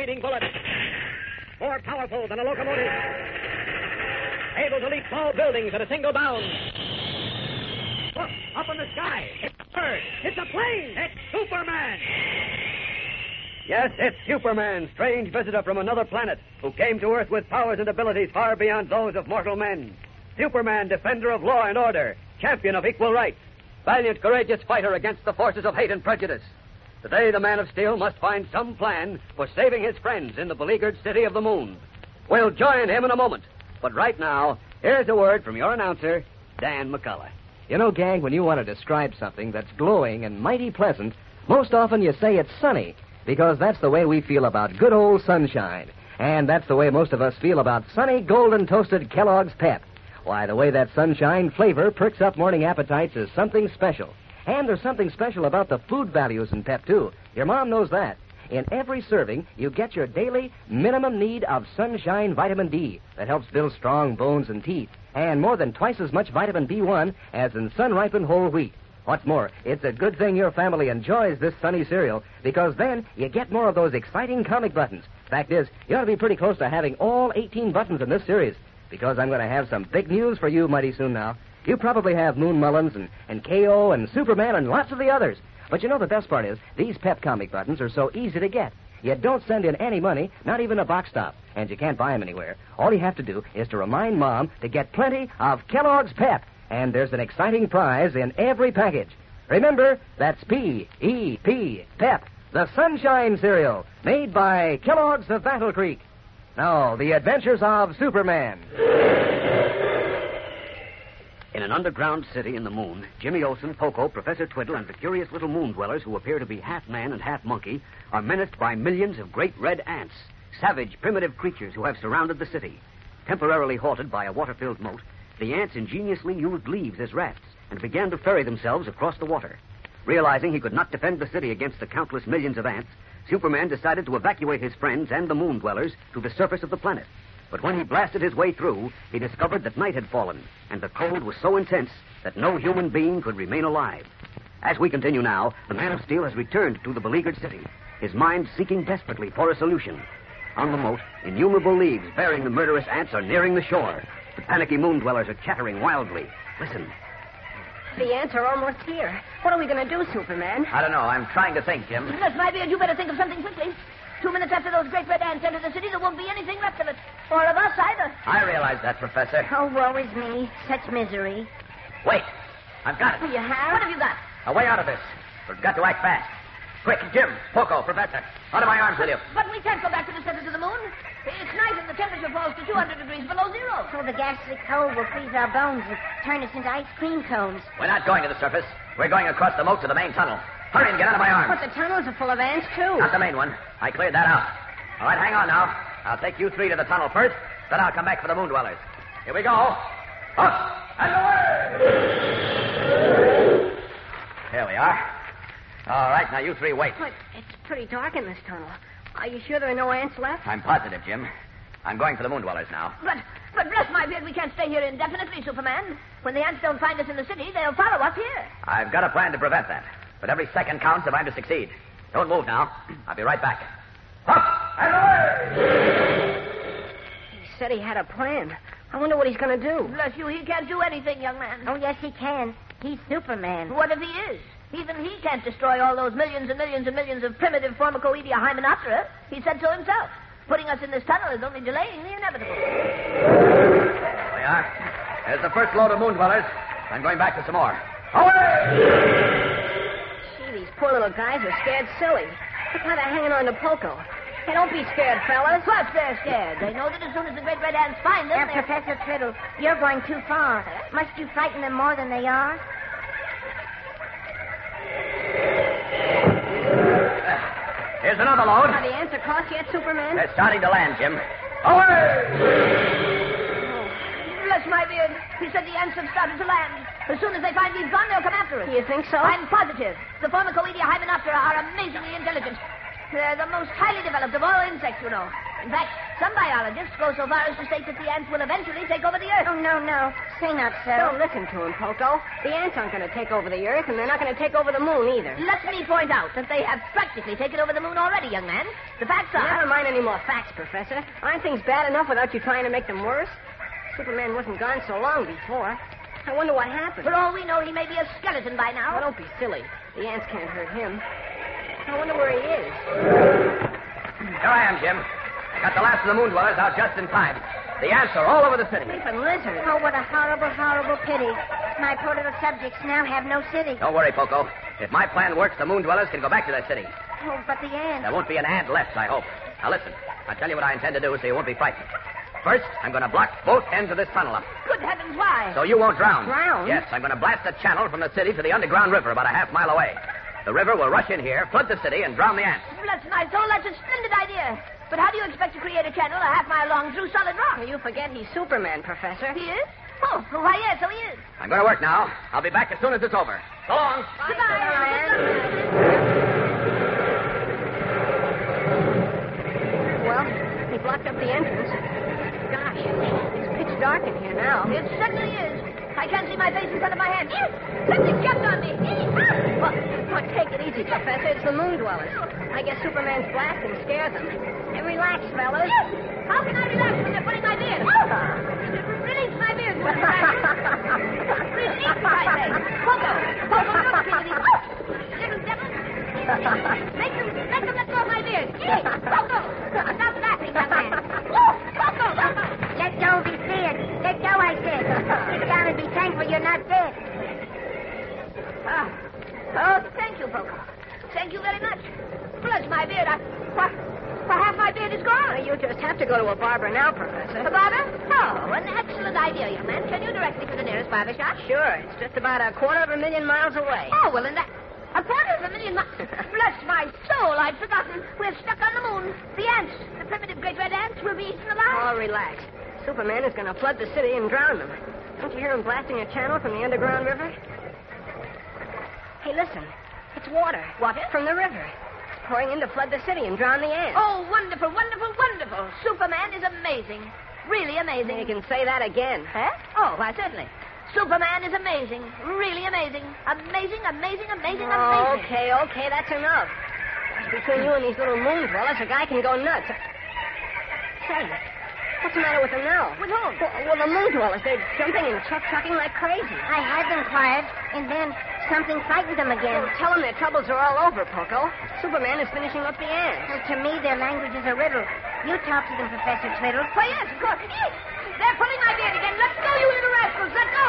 speeding bullet. More powerful than a locomotive. Able to leap tall buildings at a single bound. Look, up in the sky. It's a bird. It's a plane. It's Superman. Yes, it's Superman, strange visitor from another planet, who came to Earth with powers and abilities far beyond those of mortal men. Superman, defender of law and order, champion of equal rights, valiant, courageous fighter against the forces of hate and prejudice. Today, the Man of Steel must find some plan for saving his friends in the beleaguered city of the moon. We'll join him in a moment. But right now, here's a word from your announcer, Dan McCullough. You know, gang, when you want to describe something that's glowing and mighty pleasant, most often you say it's sunny, because that's the way we feel about good old sunshine. And that's the way most of us feel about sunny, golden toasted Kellogg's Pep. Why, the way that sunshine flavor perks up morning appetites is something special. And there's something special about the food values in Pep, too. Your mom knows that. In every serving, you get your daily minimum need of sunshine vitamin D that helps build strong bones and teeth, and more than twice as much vitamin B1 as in sun-ripened whole wheat. What's more, it's a good thing your family enjoys this sunny cereal, because then you get more of those exciting comic buttons. Fact is, you ought to be pretty close to having all 18 buttons in this series, because I'm going to have some big news for you mighty soon now. You probably have Moon Mullins and K.O. and Superman and lots of the others. But you know the best part is, these Pep comic buttons are so easy to get. You don't send in any money, not even a box stop, and you can't buy them anywhere. All you have to do is to remind Mom to get plenty of Kellogg's Pep, and there's an exciting prize in every package. Remember, that's P-E-P, Pep, the Sunshine Cereal, made by Kellogg's of Battle Creek. Now, the adventures of Superman. In an underground city in the moon, Jimmy Olsen, Poco, Professor Twiddle, and the curious little moon dwellers who appear to be half man and half monkey are menaced by millions of great red ants, savage, primitive creatures who have surrounded the city. Temporarily halted by a water-filled moat, the ants ingeniously used leaves as rafts and began to ferry themselves across the water. Realizing he could not defend the city against the countless millions of ants, Superman decided to evacuate his friends and the moon dwellers to the surface of the planet. But when he blasted his way through, he discovered that night had fallen, and the cold was so intense that no human being could remain alive. As we continue now, the Man of Steel has returned to the beleaguered city, his mind seeking desperately for a solution. On the moat, innumerable leaves bearing the murderous ants are nearing the shore. The panicky moon dwellers are chattering wildly. Listen. The ants are almost here. What are we going to do, Superman? I don't know. I'm trying to think, Jim. Yes, my beard, you better think of something quickly. 2 minutes after those great red ants enter the city, there won't be anything left of it. Or of us either. I realize that, Professor. Oh, woe is me. Such misery. Wait. I've got it. You have? What have you got? A way out of this. We've got to act fast. Quick, Jim, Poco, Professor. Out of my arms with you. But we can't go back to the surface of the moon. It's night and the temperature falls to 200 degrees below zero. So the ghastly cold will freeze our bones and turn us into ice cream cones. We're not going to the surface. We're going across the moat to the main tunnel. Hurry and get out of my arms. But the tunnels are full of ants, too. Not the main one. I cleared that out. All right, hang on now. I'll take you three to the tunnel first, then I'll come back for the moon dwellers. Here we go. Up and away! Here we are. All right, now you three wait. But it's pretty dark in this tunnel. Are you sure there are no ants left? I'm positive, Jim. I'm going for the moon dwellers now. But bless my beard, we can't stay here indefinitely, Superman. When the ants don't find us in the city, they'll follow us here. I've got a plan to prevent that. But every second counts if I'm to succeed. Don't move now. I'll be right back. Up and away! He said he had a plan. I wonder what he's going to do. Bless you, he can't do anything, young man. Oh, yes, he can. He's Superman. What if he is? Even he can't destroy all those millions and millions and millions of primitive Formicoidea hymenoptera. He said so himself. Putting us in this tunnel is only delaying the inevitable. There we are. There's the first load of moon dwellers. I'm going back for some more. Away! Gee, these poor little guys are scared silly. Look how they're hanging on to Poco. Hey, don't be scared, fellas. Of course they're scared. They know that as soon as the great red ants find them, they're... Professor Twiddle, you're going too far. Must you frighten them more than they are? Here's another load. Are the ants across yet, Superman? They're starting to land, Jim. Away! Oh, bless my beard. He said the ants have started to land. As soon as they find we've gone, they'll come after us. Do you think so? I'm positive. The Formicoidea hymenoptera are amazingly intelligent. They're the most highly developed of all insects, you know. In fact, some biologists go so far as to state that the ants will eventually take over the Earth. Oh, no. Say not so. Don't listen to him, Poco. The ants aren't going to take over the Earth, and they're not going to take over the moon either. Let me point out that they have practically taken over the moon already, young man. The facts are... Never mind any more facts, Professor. Aren't things bad enough without you trying to make them worse? Superman wasn't gone so long before. I wonder what happened. For all we know, he may be a skeleton by now. Oh, don't be silly. The ants can't hurt him. I wonder where he is. Here I am, Jim. I got the last of the moon dwellers out just in time. The ants are all over the city. Even lizards. Oh, what a horrible, horrible pity. My poor little subjects now have no city. Don't worry, Poco. If my plan works, the moon dwellers can go back to their city. Oh, but the ants. There won't be an ant left, I hope. Now listen. I'll tell you what I intend to do so you won't be frightened. First, I'm going to block both ends of this tunnel up. Good heavens, why? So you won't drown. Drown? Yes, I'm going to blast a channel from the city to the underground river about a half-mile away. The river will rush in here, flood the city, and drown the ants. Bless my soul, that's a splendid idea. But how do you expect to create a channel a half-mile long through solid rock? Well, you forget he's Superman, Professor. He is? Oh, why, yes, so he is. I'm going to work now. I'll be back as soon as it's over. So long. Goodbye. Well, he blocked up the entrance. Gosh, it's pitch dark in here now. It certainly is. I can't see my face in front of my hand. Something jumped on me. Well, take it easy, Professor. It's the moon dwellers. I guess Superman's blasting scares them. Hey, relax, fellas. How can I relax when they're putting my beard? Release my beard. Release, I say. Poco, don't kill me. Little devil. Make them let go of my beard. Poco, stop laughing, young man. Poco. Let go, be scared. Let go, I said. Sit down and be thankful you're not dead. Oh, thank you, Poco. Thank you very much. Bless my beard. Half my beard is gone. You just have to go to a barber now, Professor. A barber? Oh, an excellent idea, young man. Can you direct me to the nearest barber shop? Sure. It's just about 250,000 miles away. Oh, well, in that... 250,000 miles... Bless my soul, I'd forgotten. We're stuck on the moon. The ants, the primitive great red ants, will be eaten alive. Oh, relax. Superman is going to flood the city and drown them. Don't you hear him blasting a channel from the underground river? Hey, listen. It's water. Water? From the river. It's pouring in to flood the city and drown the ants. Oh, wonderful, wonderful, wonderful. Superman is amazing. Really amazing. You can say that again. Huh? Oh, why, certainly. Superman is amazing. Really amazing. Amazing, amazing, amazing, Oh, amazing. okay, that's enough. Between you and these little moon dwellers, a guy can go nuts. Say, what's the matter with them now? With whom? Well, the moon dwellers, they're jumping and chucking like crazy. I had them quiet, and then something frightened them again. Well, tell them their troubles are all over, Poco. Superman is finishing up the ants. Well, to me, their language is a riddle. You talk to them, Professor Twiddle. Why, yes, of course. They're pulling my beard again. Let go, you little rascals. Let go.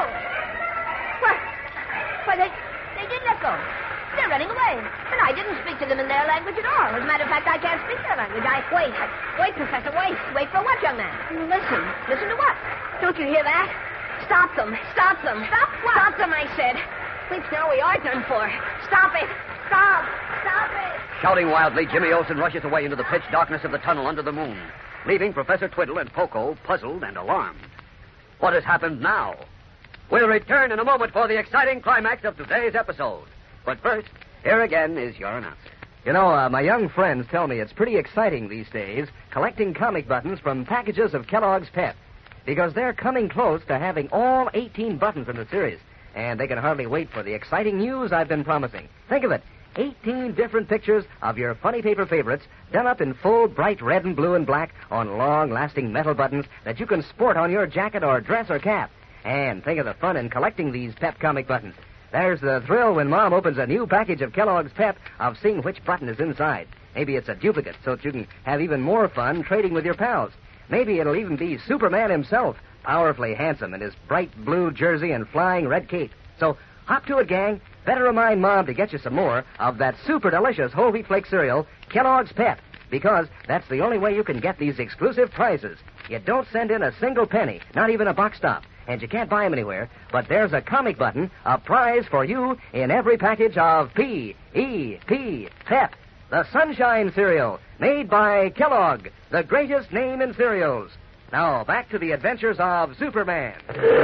Why, they did let go. They're running away. And I didn't speak to them in their language at all. As a matter of fact, I can't speak their language. Wait, Professor, wait. Wait for what, young man? Listen. Listen to what? Don't you hear that? Stop them. Stop them. Stop what? Stop them, I said. Thinks now we are done for. Stop it. Stop. Stop it. Shouting wildly, Jimmy Olsen rushes away into the pitch darkness of the tunnel under the moon, leaving Professor Twiddle and Poco puzzled and alarmed. What has happened now? We'll return in a moment for the exciting climax of today's episode. But first, here again is your announcer. You know, my young friends tell me it's pretty exciting these days collecting comic buttons from packages of Kellogg's Pep, because they're coming close to having all 18 buttons in the series, and they can hardly wait for the exciting news I've been promising. Think of it. 18 different pictures of your funny paper favorites done up in full bright red and blue and black on long-lasting metal buttons that you can sport on your jacket or dress or cap. And think of the fun in collecting these Pep comic buttons. There's the thrill when Mom opens a new package of Kellogg's Pep of seeing which button is inside. Maybe it's a duplicate, so that you can have even more fun trading with your pals. Maybe it'll even be Superman himself, powerfully handsome in his bright blue jersey and flying red cape. So hop to it, gang. Better remind Mom to get you some more of that super delicious whole wheat flake cereal, Kellogg's Pep, because that's the only way you can get these exclusive prizes. You don't send in a single penny, not even a box stop, and you can't buy them anywhere, but there's a comic button, a prize for you in every package of P.E.P. Pep, the Sunshine Cereal, made by Kellogg, the greatest name in cereals. Now, back to the adventures of Superman.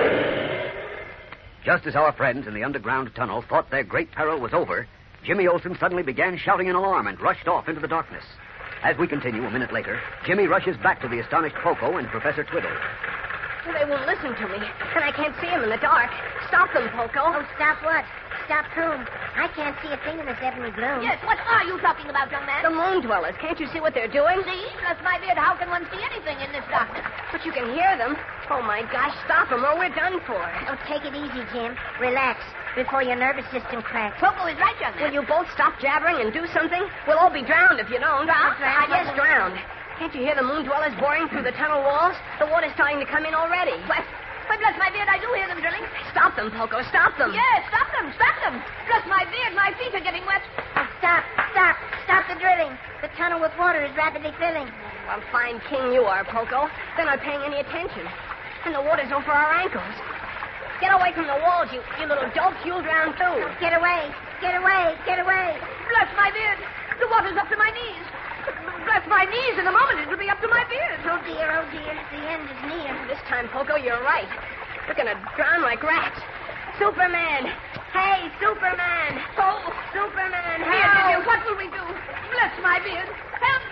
Just as our friends in the underground tunnel thought their great peril was over, Jimmy Olsen suddenly began shouting in alarm and rushed off into the darkness. As we continue a minute later, Jimmy rushes back to the astonished Poco and Professor Twiddle. They won't listen to me, and I can't see them in the dark. Stop them, Poco. Oh, stop what? Stop whom? I can't see a thing in this ebony gloom. Yes, what are you talking about, young man? The moon dwellers. Can't you see what they're doing? See? Bless my beard, how can one see anything in this darkness? But you can hear them. Oh, my gosh, stop them or we're done for. Oh, take it easy, Jim. Relax before your nervous system cracks. Poco is right, young man. Will you both stop jabbering and do something? We'll all be drowned if you don't. Drowned? Yes, drowned. Can't you hear the moon dwellers boring through the tunnel walls? The water's starting to come in already. Why, bless my beard, I do hear them drilling. Stop them, Poco. Stop them. Yes, stop them. Bless my beard, my feet are getting wet. Oh, stop the drilling. The tunnel with water is rapidly filling. Well, fine king you are, Poco. They're not paying any attention. And the water's over our ankles. Get away from the walls, you little dopes. You'll drown, too. Get away. Bless my beard, the water's up to my knees. Bless my knees, in a moment it'll be up to my beard. Oh, dear. The end is near. This time, Poco, you're right. We're going to drown like rats. Superman! Hey, Superman! Oh, Superman, dear, help! what will we do? Bless my beard. Help!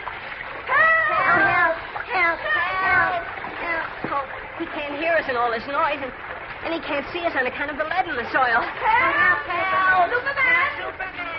Oh, he can't hear us in all this noise, and he can't see us on account of the lead in the soil. Help! Superman!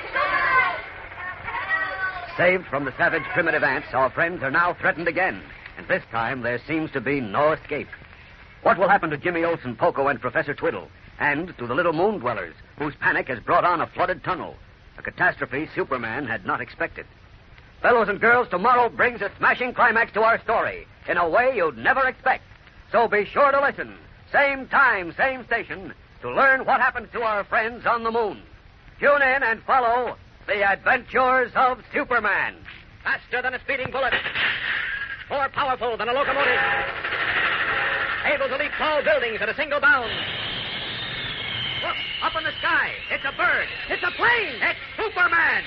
Saved from the savage primitive ants, our friends are now threatened again. And this time there seems to be no escape. What will happen to Jimmy Olsen, Poco, and Professor Twiddle? And to the little moon dwellers, whose panic has brought on a flooded tunnel? A catastrophe Superman had not expected. Fellows and girls, tomorrow brings a smashing climax to our story in a way you'd never expect. So be sure to listen, same time, same station, to learn what happens to our friends on the moon. Tune in and follow The Adventures of Superman. Faster than a speeding bullet. More powerful than a locomotive. Able to leap tall buildings at a single bound. Look, up in the sky. It's a bird. It's a plane. It's Superman.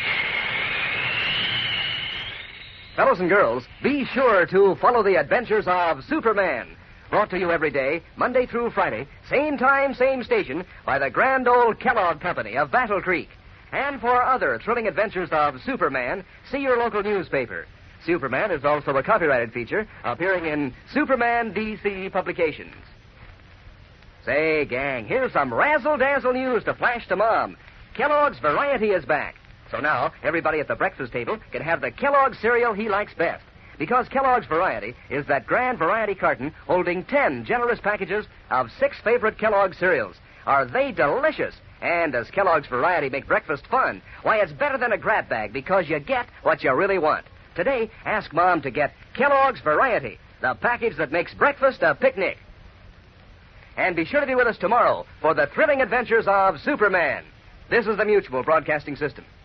Fellows and girls, be sure to follow the adventures of Superman. Brought to you every day, Monday through Friday, same time, same station, by the grand old Kellogg Company of Battle Creek. And for other thrilling adventures of Superman, see your local newspaper. Superman is also a copyrighted feature appearing in Superman DC publications. Say, gang, here's some razzle-dazzle news to flash to Mom. Kellogg's Variety is back. So now, everybody at the breakfast table can have the Kellogg cereal he likes best. Because Kellogg's Variety is that grand variety carton holding 10 generous packages of 6 favorite Kellogg cereals. Are they delicious? And does Kellogg's Variety make breakfast fun? Why, it's better than a grab bag because you get what you really want. Today, ask Mom to get Kellogg's Variety, the package that makes breakfast a picnic. And be sure to be with us tomorrow for the thrilling adventures of Superman. This is the Mutual Broadcasting System.